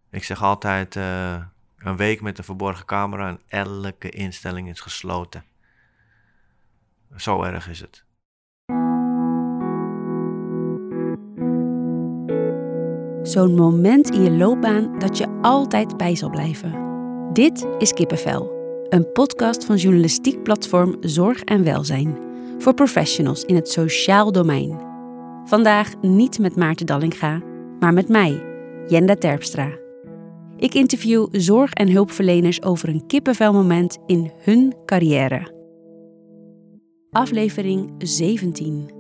Ik zeg altijd, een week met een verborgen camera en elke instelling is gesloten. Zo erg is het. Zo'n moment in je loopbaan dat je altijd bij zal blijven. Dit is Kippenvel, een podcast van journalistiek platform Zorg en Welzijn. Voor professionals in het sociaal domein. Vandaag niet met Maarten Dallinga, maar met mij, Jenda Terpstra. Ik interview zorg- en hulpverleners over een kippenvelmoment in hun carrière. Aflevering 17.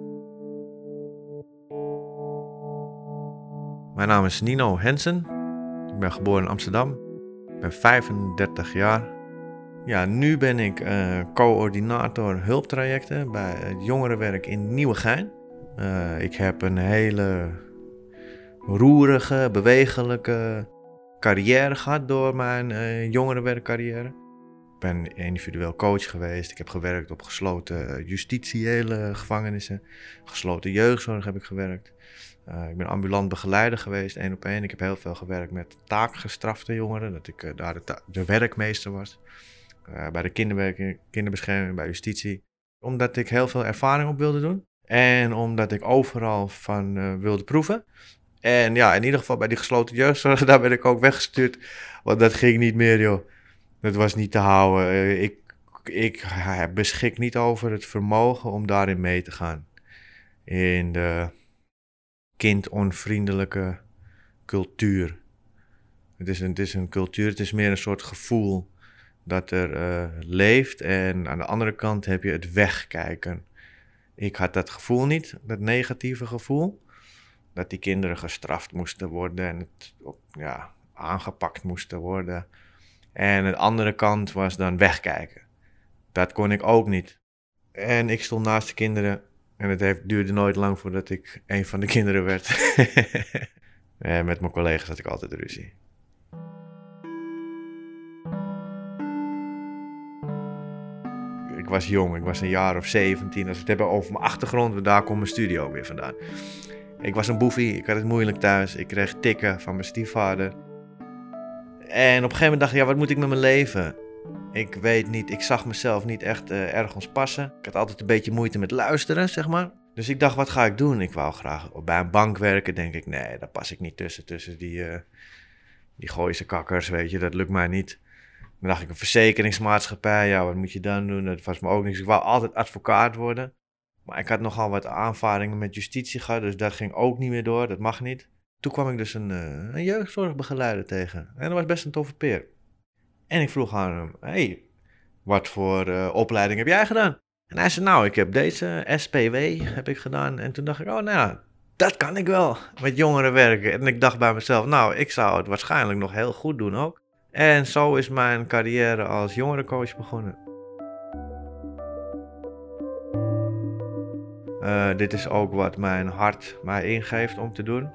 Mijn naam is Nino Hensen. Ik ben geboren in Amsterdam. Ik ben 35 jaar. Ja, nu ben ik coördinator hulptrajecten bij het jongerenwerk in Nieuwegein. Ik heb een hele roerige, bewegelijke carrière gehad door mijn jongerenwerkcarrière. Ik ben individueel coach geweest. Ik heb gewerkt op gesloten justitiële gevangenissen. Gesloten jeugdzorg heb ik gewerkt. Ik ben ambulant begeleider geweest, 1 op 1. Ik heb heel veel gewerkt met taakgestrafte jongeren. Dat ik daar de werkmeester was. Bij de kinderbescherming, bij justitie. Omdat ik heel veel ervaring op wilde doen. En omdat ik overal van wilde proeven. En ja, in ieder geval bij die gesloten jeugdzorg, daar ben ik ook weggestuurd. Want dat ging niet meer, joh. Dat was niet te houden. Ik beschik niet over het vermogen om daarin mee te gaan. In de kindonvriendelijke cultuur. Het is een cultuur, het is meer een soort gevoel dat er leeft. En aan de andere kant heb je het wegkijken. Ik had dat gevoel niet, dat negatieve gevoel. Dat die kinderen gestraft moesten worden en aangepakt moesten worden. En de andere kant was dan wegkijken. Dat kon ik ook niet. En ik stond naast de kinderen. En het duurde nooit lang voordat ik een van de kinderen werd. En met mijn collega's had ik altijd ruzie. Ik was jong, ik was een jaar of 17. Als we het hebben over mijn achtergrond, daar komt mijn studio weer vandaan. Ik was een boefie, ik had het moeilijk thuis. Ik kreeg tikken van mijn stiefvader. En op een gegeven moment dacht ik, ja, wat moet ik met mijn leven? Ik weet niet, ik zag mezelf niet echt ergens passen. Ik had altijd een beetje moeite met luisteren, zeg maar. Dus ik dacht, wat ga ik doen? Ik wou graag bij een bank werken. Denk ik, nee, daar pas ik niet tussen die Gooise kakkers, weet je. Dat lukt mij niet. Dan dacht ik, een verzekeringsmaatschappij, ja, wat moet je dan doen? Dat was me ook niks. Ik wou altijd advocaat worden. Maar ik had nogal wat aanvaringen met justitie gehad, dus dat ging ook niet meer door. Dat mag niet. Toen kwam ik dus een jeugdzorgbegeleider tegen. En dat was best een toffe peer. En ik vroeg aan hem, hey, wat voor opleiding heb jij gedaan? En hij zei, nou, ik heb deze SPW heb ik gedaan. En toen dacht ik, oh, nou ja, dat kan ik wel, met jongeren werken. En ik dacht bij mezelf, nou, ik zou het waarschijnlijk nog heel goed doen ook. En zo is mijn carrière als jongerencoach begonnen. Dit is ook wat mijn hart mij ingeeft om te doen.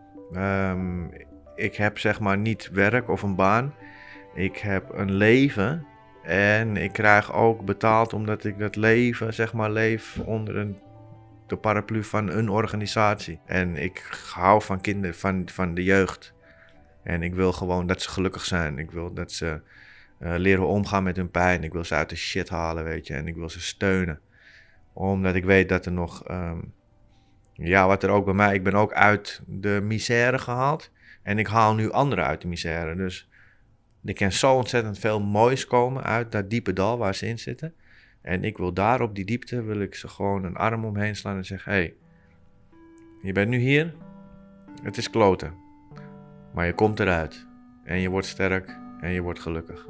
Ik heb zeg maar niet werk of een baan. Ik heb een leven en ik krijg ook betaald omdat ik dat leven zeg maar leef onder de paraplu van een organisatie. En ik hou van kinderen, van de jeugd. En ik wil gewoon dat ze gelukkig zijn. Ik wil dat ze leren omgaan met hun pijn. Ik wil ze uit de shit halen, weet je. En ik wil ze steunen. Omdat ik weet dat er nog... wat er ook bij mij... Ik ben ook uit de misère gehaald. En ik haal nu anderen uit de misère. Dus er kan zo ontzettend veel moois komen uit dat diepe dal waar ze in zitten. En ik wil daar op die diepte... wil ik ze gewoon een arm omheen slaan en zeggen... Hey, je bent nu hier. Het is kloten. Maar je komt eruit. En je wordt sterk. En je wordt gelukkig.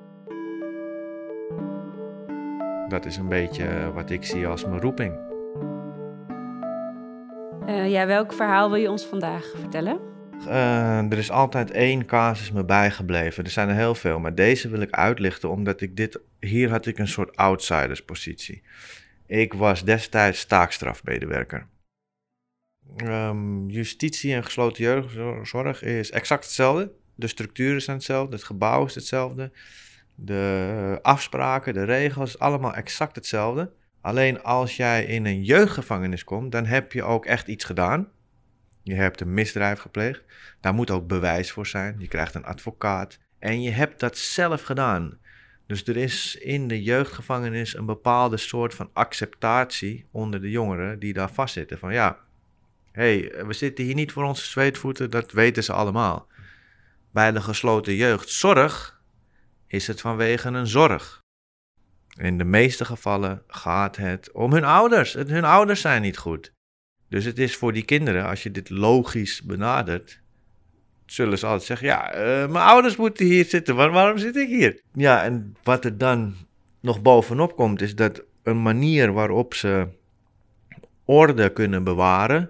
Dat is een beetje wat ik zie als mijn roeping. Welk verhaal wil je ons vandaag vertellen? Er is altijd 1 casus me bijgebleven. Er zijn er heel veel, maar deze wil ik uitlichten omdat hier had ik een soort outsiderspositie. Ik was destijds taakstrafmedewerker. Justitie en gesloten jeugdzorg is exact hetzelfde. De structuren zijn hetzelfde, het gebouw is hetzelfde. De afspraken, de regels, allemaal exact hetzelfde. Alleen als jij in een jeugdgevangenis komt, dan heb je ook echt iets gedaan. Je hebt een misdrijf gepleegd. Daar moet ook bewijs voor zijn. Je krijgt een advocaat. En je hebt dat zelf gedaan. Dus er is in de jeugdgevangenis een bepaalde soort van acceptatie onder de jongeren die daar vastzitten. Van ja, we zitten hier niet voor onze zweetvoeten, dat weten ze allemaal. Bij de gesloten jeugdzorg is het vanwege een zorg. In de meeste gevallen gaat het om hun ouders. Hun ouders zijn niet goed. Dus het is voor die kinderen, als je dit logisch benadert, zullen ze altijd zeggen, ja, mijn ouders moeten hier zitten, waarom zit ik hier? Ja, en wat er dan nog bovenop komt, is dat een manier waarop ze orde kunnen bewaren,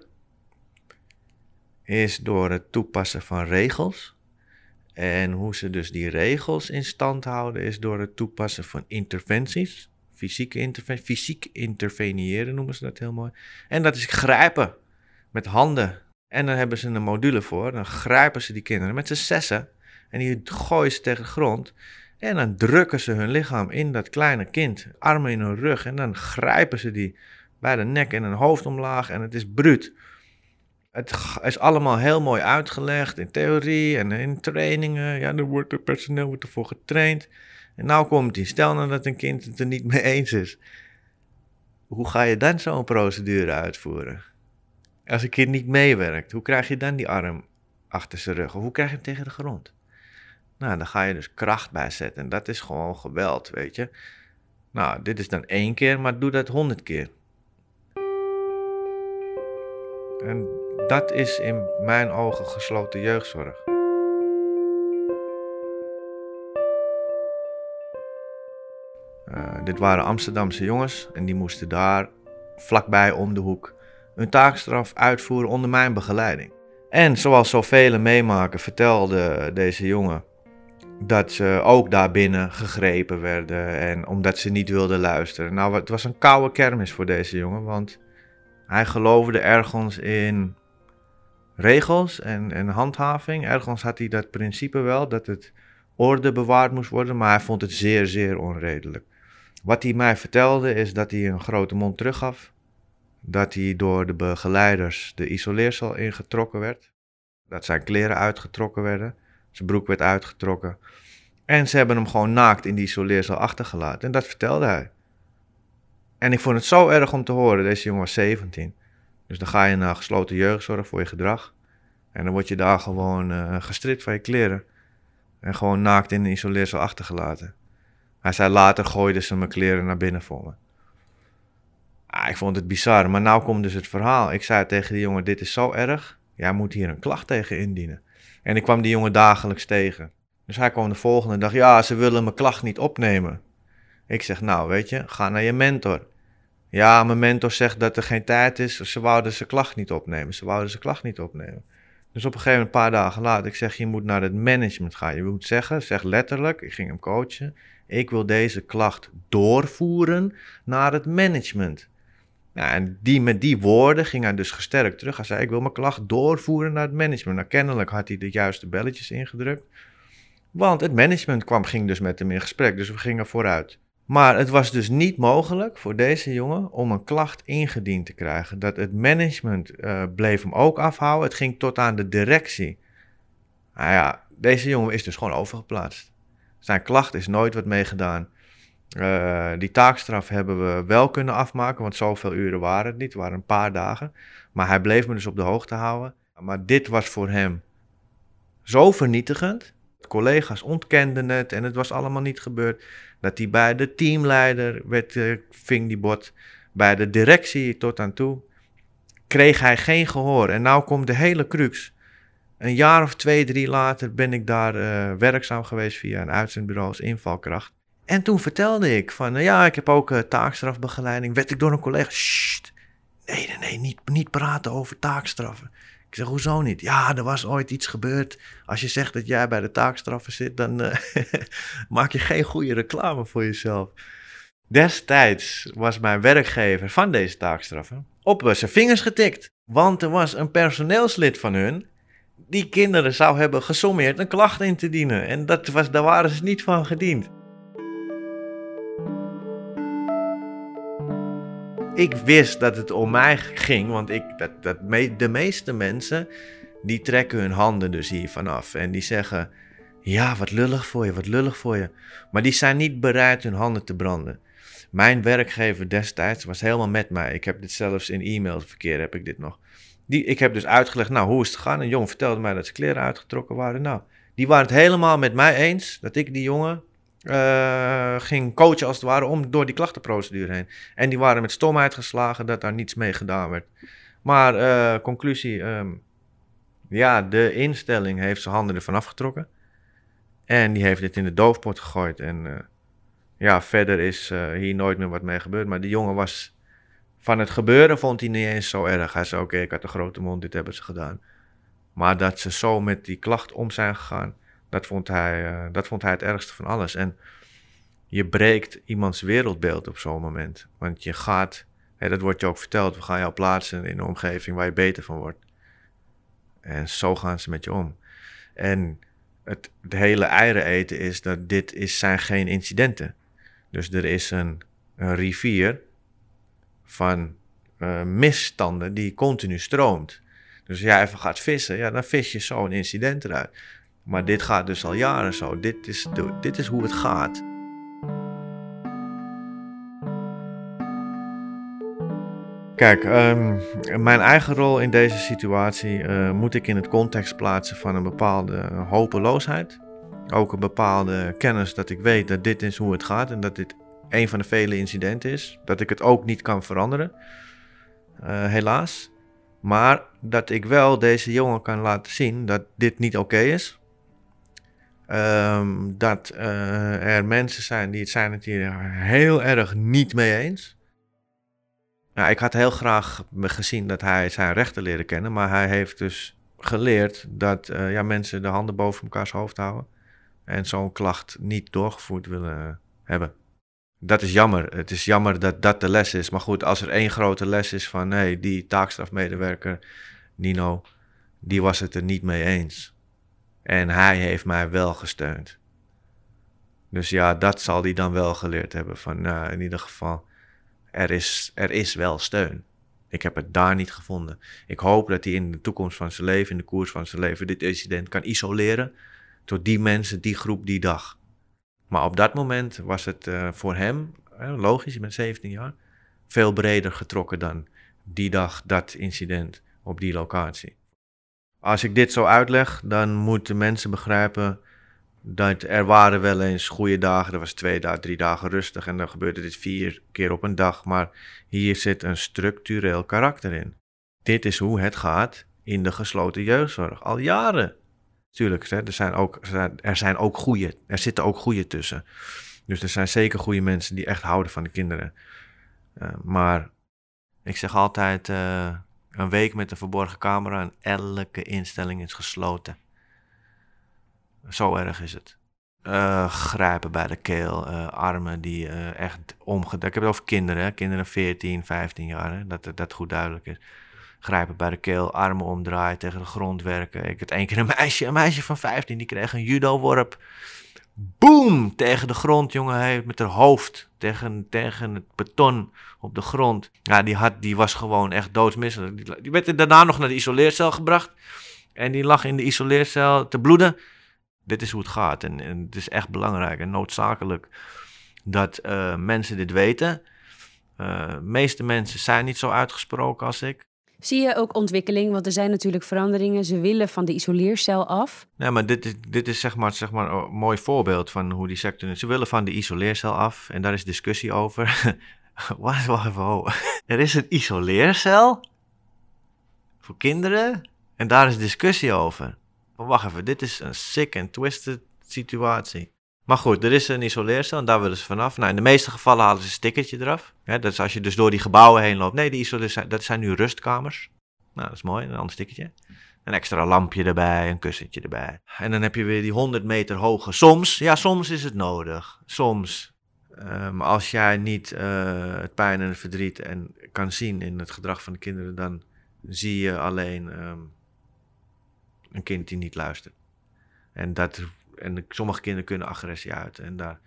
is door het toepassen van regels. En hoe ze dus die regels in stand houden, is door het toepassen van interventies. Fysiek interveneren noemen ze dat heel mooi. En dat is grijpen met handen. En dan hebben ze een module voor. Dan grijpen ze die kinderen met z'n zessen. En die gooien ze tegen de grond. En dan drukken ze hun lichaam in dat kleine kind. Armen in hun rug. En dan grijpen ze die bij de nek en hun hoofd omlaag. En het is bruut. Het is allemaal heel mooi uitgelegd in theorie en in trainingen. Ja, het personeel wordt ervoor getraind. En nou komt hij. Stel nou dat een kind het er niet mee eens is. Hoe ga je dan zo'n procedure uitvoeren? Als een kind niet meewerkt, hoe krijg je dan die arm achter zijn rug? Of hoe krijg je hem tegen de grond? Nou, dan ga je dus kracht bijzetten. En dat is gewoon geweld, weet je. Nou, dit is dan 1 keer, maar doe dat 100 keer. En dat is in mijn ogen gesloten jeugdzorg. Dit waren Amsterdamse jongens en die moesten daar vlakbij om de hoek hun taakstraf uitvoeren onder mijn begeleiding. En zoals zoveel meemaken vertelde deze jongen dat ze ook daarbinnen gegrepen werden en omdat ze niet wilden luisteren. Nou, het was een koude kermis voor deze jongen, want hij geloofde ergens in regels en handhaving. Ergens had hij dat principe wel, dat het orde bewaard moest worden, maar hij vond het zeer, zeer onredelijk. Wat hij mij vertelde is dat hij een grote mond teruggaf. Dat hij door de begeleiders de isoleercel ingetrokken werd. Dat zijn kleren uitgetrokken werden. Zijn broek werd uitgetrokken. En ze hebben hem gewoon naakt in die isoleercel achtergelaten. En dat vertelde hij. En ik vond het zo erg om te horen. Deze jongen was 17. Dus dan ga je naar gesloten jeugdzorg voor je gedrag. En dan word je daar gewoon gestript van je kleren. En gewoon naakt in de isoleercel achtergelaten. Hij zei later gooiden ze mijn kleren naar binnen voor me. Ik vond het bizar, maar nou komt dus het verhaal. Ik zei tegen die jongen, dit is zo erg. Jij moet hier een klacht tegen indienen. En ik kwam die jongen dagelijks tegen. Dus hij kwam de volgende dag, ja, ze willen mijn klacht niet opnemen. Ik zeg, nou weet je, ga naar je mentor. Ja, mijn mentor zegt dat er geen tijd is. Ze wouden zijn klacht niet opnemen. Dus op een gegeven moment, een paar dagen later, ik zeg, je moet naar het management gaan. Je moet zeggen, zeg letterlijk, ik ging hem coachen. Ik wil deze klacht doorvoeren naar het management. Nou, en met die woorden ging hij dus gesterkt terug. Hij zei, ik wil mijn klacht doorvoeren naar het management. Nou, kennelijk had hij de juiste belletjes ingedrukt. Want het management ging dus met hem in gesprek, dus we gingen vooruit. Maar het was dus niet mogelijk voor deze jongen om een klacht ingediend te krijgen. Dat het management bleef hem ook afhouden. Het ging tot aan de directie. Nou ja, deze jongen is dus gewoon overgeplaatst. Zijn klacht is nooit wat meegedaan. Die taakstraf hebben we wel kunnen afmaken, want zoveel uren waren het niet. Het waren een paar dagen. Maar hij bleef me dus op de hoogte houden. Maar dit was voor hem zo vernietigend. Collega's ontkenden het en het was allemaal niet gebeurd. Dat hij bij de teamleider ving die bot. Bij de directie tot aan toe kreeg hij geen gehoor. En nou komt de hele crux. Een jaar of 2, 3 later ben ik daar werkzaam geweest via een uitzendbureau als invalkracht. En toen vertelde ik van, ja, ik heb ook taakstrafbegeleiding. Werd ik door een collega, sst, nee, niet praten over taakstraffen. Ik zeg, hoezo niet? Ja, er was ooit iets gebeurd. Als je zegt dat jij bij de taakstraffen zit, dan maak je geen goede reclame voor jezelf. Destijds was mijn werkgever van deze taakstraffen op zijn vingers getikt. Want er was een personeelslid van hun die kinderen zou hebben gesommeerd een klacht in te dienen. En daar waren ze niet van gediend. Ik wist dat het om mij ging, want de meeste mensen die trekken hun handen dus hier vanaf en die zeggen, ja, wat lullig voor je. Maar die zijn niet bereid hun handen te branden. Mijn werkgever destijds was helemaal met mij. Ik heb dit zelfs in e-mailverkeer, heb ik dit nog. Ik heb dus uitgelegd, nou, hoe is het gegaan? Een jongen vertelde mij dat zijn kleren uitgetrokken waren. Nou, die waren het helemaal met mij eens dat ik die jongen ging coachen als het ware om door die klachtenprocedure heen. En die waren met stomheid geslagen dat daar niets mee gedaan werd. Maar conclusie, ja, de instelling heeft zijn handen ervan afgetrokken. En die heeft het in de doofpot gegooid. En ja, verder is hier nooit meer wat mee gebeurd. Maar die jongen was, van het gebeuren vond hij niet eens zo erg. Hij zei, oké, ik had een grote mond, dit hebben ze gedaan. Maar dat ze zo met die klacht om zijn gegaan, dat vond hij het ergste van alles. En je breekt iemands wereldbeeld op zo'n moment. Want je gaat, dat wordt je ook verteld, we gaan jou plaatsen in een omgeving waar je beter van wordt. En zo gaan ze met je om. En het hele eieren eten is dat zijn geen incidenten. Dus er is een rivier van misstanden die continu stroomt. Dus als jij even gaat vissen, ja, dan vis je zo een incident eruit. Maar dit gaat dus al jaren zo. Dit is hoe het gaat. Kijk, mijn eigen rol in deze situatie moet ik in het context plaatsen van een bepaalde hopeloosheid. Ook een bepaalde kennis dat ik weet dat dit is hoe het gaat en dat dit een van de vele incidenten is. Dat ik het ook niet kan veranderen, helaas. Maar dat ik wel deze jongen kan laten zien dat dit niet oké is. Dat er mensen zijn die het hier heel erg niet mee eens. Nou, ik had heel graag gezien dat hij zijn rechten leren kennen, maar hij heeft dus geleerd dat mensen de handen boven elkaars hoofd houden en zo'n klacht niet doorgevoerd willen hebben. Dat is jammer. Het is jammer dat dat de les is. Maar goed, als er één grote les is van die taakstrafmedewerker, Nino, die was het er niet mee eens. En hij heeft mij wel gesteund. Dus ja, dat zal hij dan wel geleerd hebben. Van in ieder geval, er is wel steun. Ik heb het daar niet gevonden. Ik hoop dat hij in de toekomst van zijn leven, in de koers van zijn leven, dit incident kan isoleren tot die mensen, die groep, die dag. Maar op dat moment was het voor hem, logisch, je bent 17 jaar, veel breder getrokken dan die dag, dat incident op die locatie. Als ik dit zo uitleg, dan moeten mensen begrijpen dat er waren wel eens goede dagen. Er was 2 dagen, 3 dagen rustig en dan gebeurde dit 4 keer op een dag. Maar hier zit een structureel karakter in. Dit is hoe het gaat in de gesloten jeugdzorg, al jaren. Tuurlijk, er zitten ook goede tussen. Dus er zijn zeker goede mensen die echt houden van de kinderen. Maar ik zeg altijd, een week met een verborgen camera en elke instelling is gesloten. Zo erg is het. Grijpen bij de keel, armen die echt omgedekt. Ik heb het over kinderen, hè? Kinderen 14, 15 jaar, hè? Dat goed duidelijk is. Grijpen bij de keel, armen omdraaien, tegen de grond werken. Ik had 1 keer een meisje van 15, die kreeg een judo-worp. Boom! Tegen de grond, jongen, met haar hoofd tegen het beton op de grond. Ja, die was gewoon echt doodsmisselijk. Die werd daarna nog naar de isoleercel gebracht. En die lag in de isoleercel te bloeden. Dit is hoe het gaat. En het is echt belangrijk en noodzakelijk dat mensen dit weten. De meeste mensen zijn niet zo uitgesproken als ik. Zie je ook ontwikkeling? Want er zijn natuurlijk veranderingen. Ze willen van de isoleercel af. Nee, maar dit is zeg maar een mooi voorbeeld van hoe die sector is. Ze willen van de isoleercel af en daar is discussie over. Wacht even. Er is een isoleercel voor kinderen en daar is discussie over. Maar wacht even, dit is een sick and twisted situatie. Maar goed, er is een isoleercel en daar willen ze vanaf. Nou, in de meeste gevallen halen ze een stickertje eraf. Ja, dat is als je dus door die gebouwen heen loopt. Nee, die isoleercel, dat zijn nu rustkamers. Nou, dat is mooi, een ander stickertje. Een extra lampje erbij, een kussentje erbij. En dan heb je weer die 100 meter hoge. Soms is het nodig. Soms. Maar als jij niet het pijn en het verdriet kan zien in het gedrag van de kinderen, dan zie je alleen een kind die niet luistert. En sommige kinderen kunnen agressie uiten. En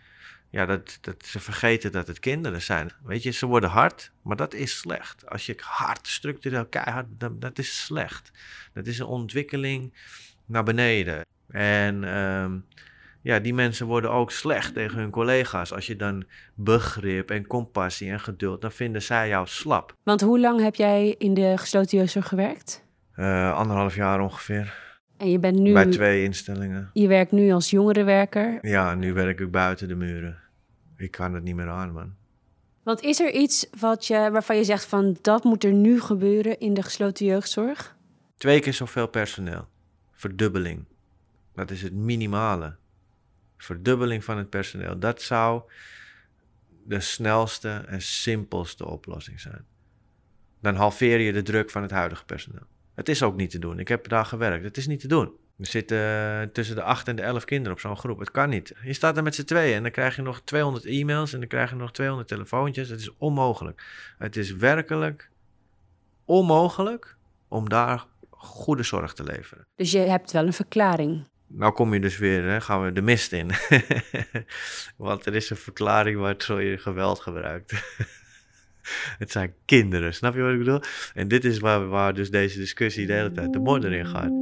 ze vergeten dat het kinderen zijn. Weet je, ze worden hard, maar dat is slecht. Als je hard, structureel, keihard, dat is slecht. Dat is een ontwikkeling naar beneden. En die mensen worden ook slecht tegen hun collega's. Als je dan begrip en compassie en geduld, dan vinden zij jou slap. Want hoe lang heb jij in de gesloten jeugdzorg gewerkt? 1,5 jaar ongeveer. En je bent nu... Bij 2 instellingen. Je werkt nu als jongerenwerker. Ja, nu werk ik buiten de muren. Ik kan het niet meer aan, man. Want is er iets waarvan je zegt van dat moet er nu gebeuren in de gesloten jeugdzorg? 2 keer zoveel personeel. Verdubbeling. Dat is het minimale. Verdubbeling van het personeel. Dat zou de snelste en simpelste oplossing zijn. Dan halveer je de druk van het huidige personeel. Het is ook niet te doen. Ik heb daar gewerkt. Het is niet te doen. Er zitten tussen de 8 en de 11 kinderen op zo'n groep. Het kan niet. Je staat er met z'n tweeën en dan krijg je nog 200 e-mails en dan krijg je nog 200 telefoontjes. Het is onmogelijk. Het is werkelijk onmogelijk om daar goede zorg te leveren. Dus je hebt wel een verklaring. Nou kom je dus weer, gaan we de mist in. Want er is een verklaring waardoor je geweld gebruikt. Het zijn kinderen, snap je wat ik bedoel? En dit is waar dus deze discussie de hele tijd de modder in gaat.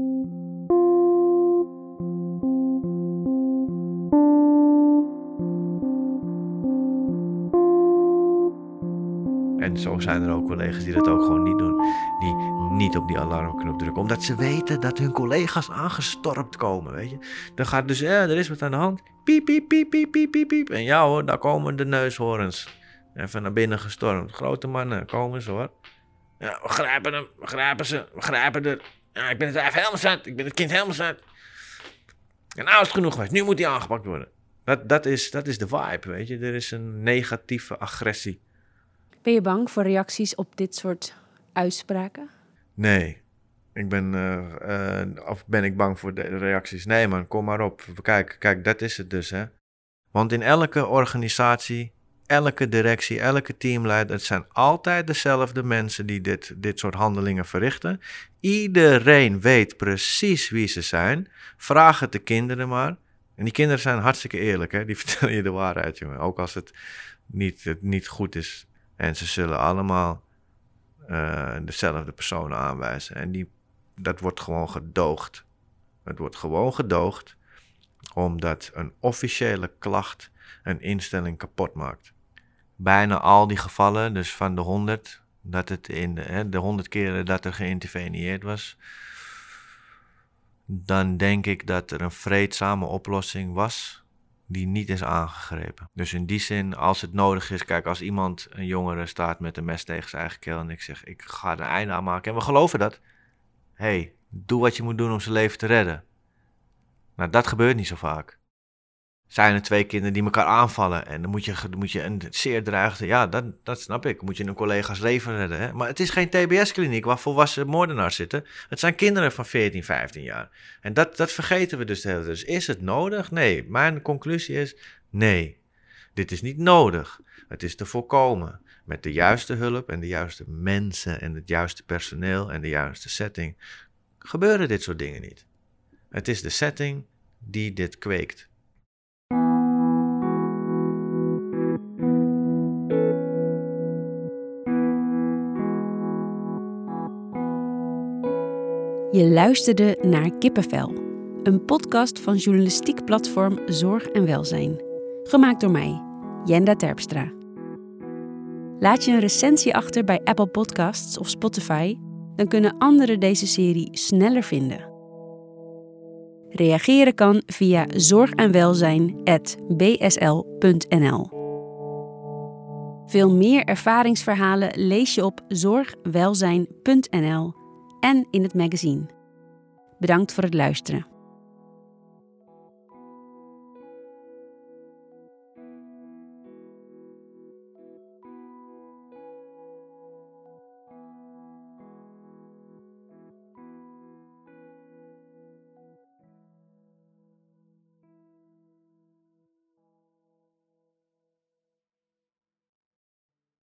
En zo zijn er ook collega's die dat ook gewoon niet doen. Die niet op die alarmknop drukken. Omdat ze weten dat hun collega's aangestormd komen, weet je. Dan gaat dus, er is wat aan de hand. Piep, piep, piep, piep, piep, piep, piep. En ja hoor, daar komen de neushoorns. Even naar binnen gestormd. Grote mannen, komen ze hoor. Ja, we grijpen hem, we grijpen er. Ja, ik ben het even helemaal zat, ik ben het kind helemaal zat. En nou is het genoeg geweest, nu moet hij aangepakt worden. Dat is de vibe, weet je. Er is een negatieve agressie. Ben je bang voor reacties op dit soort uitspraken? Nee. Of ben ik bang voor de reacties? Nee man, kom maar op. Kijk, dat is het dus hè. Want in elke organisatie, elke directie, elke teamleider, het zijn altijd dezelfde mensen die dit soort handelingen verrichten. Iedereen weet precies wie ze zijn. Vraag het de kinderen maar. En die kinderen zijn hartstikke eerlijk hè. Die vertellen je de waarheid jongen. Ook als het niet goed is. En ze zullen allemaal dezelfde personen aanwijzen. En dat wordt gewoon gedoogd. Het wordt gewoon gedoogd omdat een officiële klacht een instelling kapot maakt. Bijna al die gevallen, dus van de 100, dat het in de 100 keren dat er geïnterveneerd was, dan denk ik dat er een vreedzame oplossing was die niet is aangegrepen. Dus in die zin, als het nodig is, kijk, als een jongere staat met een mes tegen zijn eigen keel en ik zeg, ik ga er een einde aan maken en we geloven dat. Hey, doe wat je moet doen om zijn leven te redden. Nou, dat gebeurt niet zo vaak. Zijn er 2 kinderen die elkaar aanvallen en dan moet je een zeer dreigende, ja, dat snap ik, moet je een collega's leven redden. Hè? Maar het is geen TBS-kliniek waar volwassen moordenaars zitten. Het zijn kinderen van 14, 15 jaar. En dat vergeten we dus de hele tijd. Dus is het nodig? Nee. Mijn conclusie is nee. Dit is niet nodig. Het is te voorkomen. Met de juiste hulp en de juiste mensen en het juiste personeel en de juiste setting gebeuren dit soort dingen niet. Het is de setting die dit kweekt. Je luisterde naar Kippenvel, een podcast van journalistiek platform Zorg en Welzijn. Gemaakt door mij, Jenda Terpstra. Laat je een recensie achter bij Apple Podcasts of Spotify, dan kunnen anderen deze serie sneller vinden. Reageren kan via zorgenwelzijn@bsl.nl. Veel meer ervaringsverhalen lees je op zorgwelzijn.nl en in het magazine. Bedankt voor het luisteren.